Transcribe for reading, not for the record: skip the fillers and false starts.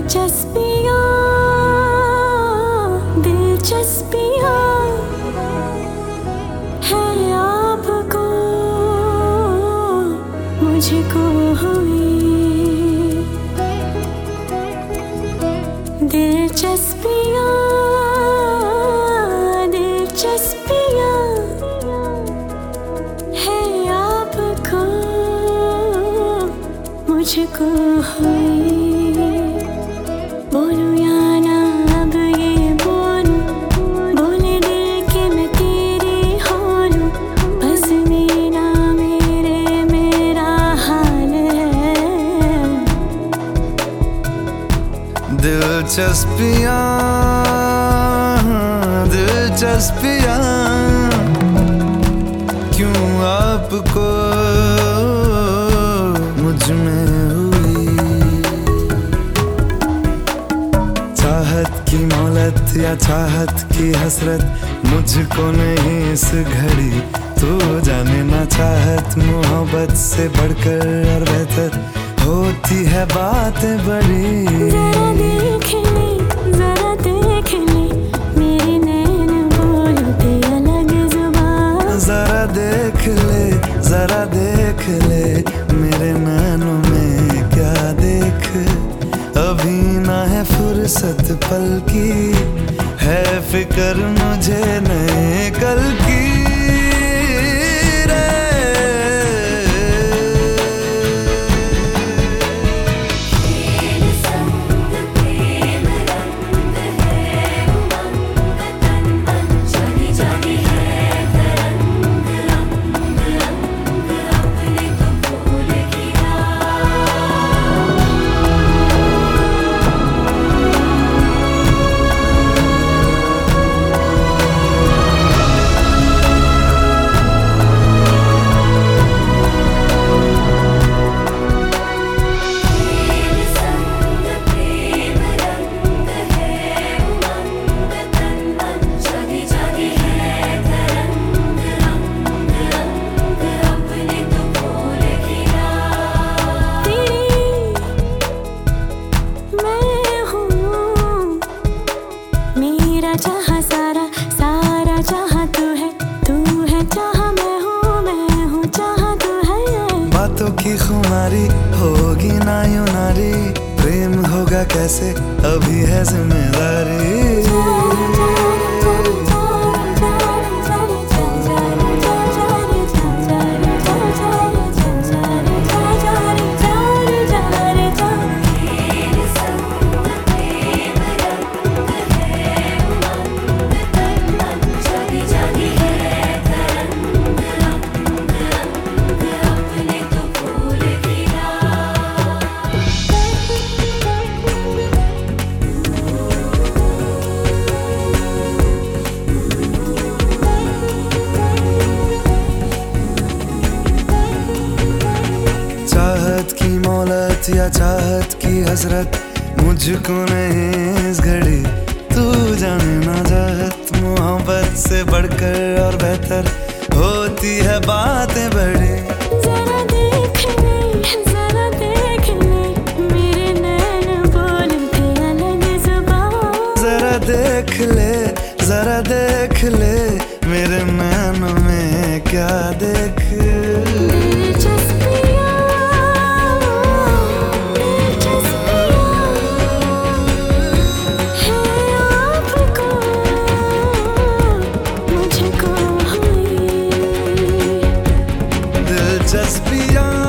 दिलचस्पियाँ दिलचस्पियाँ है आपको मुझको हुई दिलचस्पियाँ दिलचस्पियाँ है आपको मुझको हुई। बोलूं या ना अब ये बोलूं, बोले दिल के मैं तेरी हो लूं, बस मेरा मेरा हाल है। दिलचस्पियाँ दिलचस्पियाँ क्यों आपको मुझ में हुई। चाहत की मोहलत या चाहत की हसरत मुझको नहीं इस घड़ी, तू जाने ना चाहत मोहब्बत से बढ़कर और बेहतर होती है बातें बड़ी। जरा देख ले मेरे नैन बोलते अलग जुबान। जरा देख ले मेरे नैनों में क्या देख। अभी ना है फुर्सत पल की, है फिक्र मुझे नए कल की। जहाँ सारा जहाँ तू है जहाँ मैं हूँ जहाँ तू है। बातों की खुमारी होगी ना यूं नारी, प्रेम होगा कैसे अभी है जिम्मेदारी। चाहत की मोहलत या चाहत की हसरत मुझको नहीं इस घड़ी, तू जाने ना चाहत मोहब्बत से बढ़कर और बेहतर होती है बातें बड़ी। जरा देख ले मेरे नैन बोलते अलग जुबान। जरा देख ले मेरे नैनों में क्या देख। मुझको हुई दिलचस्पियाँ